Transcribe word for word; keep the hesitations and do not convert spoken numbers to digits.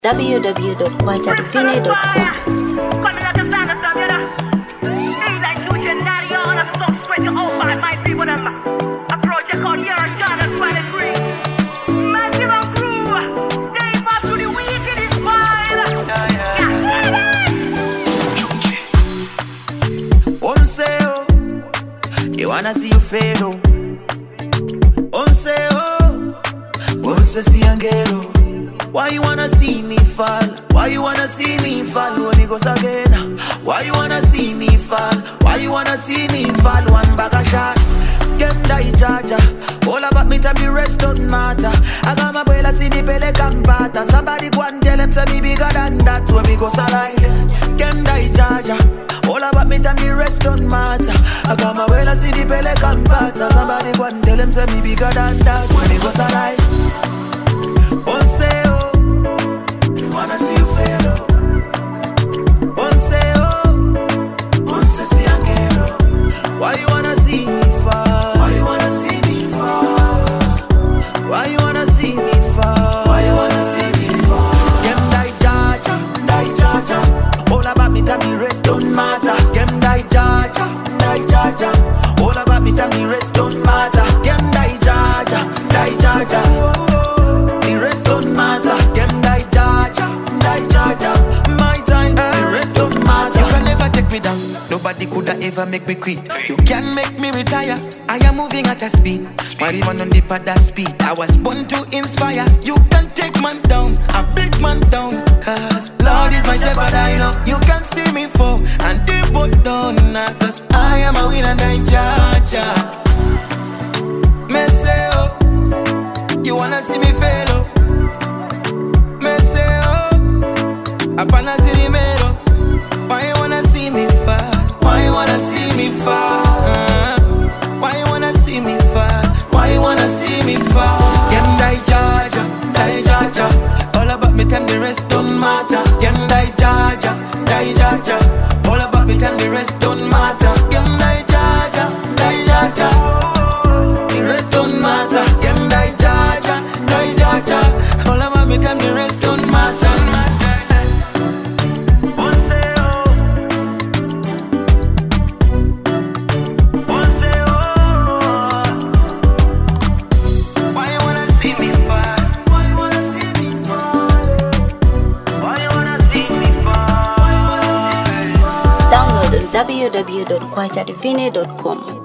w w w dot kwacha divine dot com. Coming at the standard song, you know. Feel like Juju Daddy on a song spread to all five my people them. A project called Yara John and twenty-three. Massive and crew. Stay back to the weekend is fine. Onseo, you wanna see you fail. Onseo, onse si angelo. Why you wanna see me fall? Why you wanna see me fall when it goes again? Why you wanna see me fall? Why you wanna see me fall? One bag of shot, can die charger. All about me time the rest don't matter. I got my boy see the pele campata. Somebody go and tell them say me bigger than that. When me go salai, can die charger. All about me time the rest don't matter. I got my boy see the pele campata. Somebody go and tell them say me bigger than that. When me go salai, Onseo. Wanna see you fail, Onse oh, Onse si angelo. Why you wanna see me fall? Why you wanna see me fall? Why you wanna see me fall? Why you wanna see me fall? Them die jaja, die jaja. All about me time the rest don't matter. Them die jaja, die jaja. All about me time the rest don't matter. Them die jaja, die jaja. The rest don't matter. Them die jaja. My time, the rest don't matter. You can never take me down. Nobody coulda ever make me quit. You can make me retire. I am moving at a speed. My ribbon on the pad that speed. I was born to inspire. You can take man down, a big man down. Cause Lord is my shepherd, I know. You can see me fall and they put down. Cause I am a winner and I judge. Me say oh, you wanna see me fail oh. Me say oh, Apana Zirimero. Why you wanna see me fall? Why you wanna see me fall? Uh, why you wanna see me fall? Why you wanna see me fall? Them die jaja, die jaja. All about me time the rest don't matter. Them die jaja, die jaja. All about me time the rest don't matter. Them die jaja, die jaja. The rest don't matter. Them die jaja, die jaja. All about me time the rest don't matter. w w w dot kwacha divine dot com.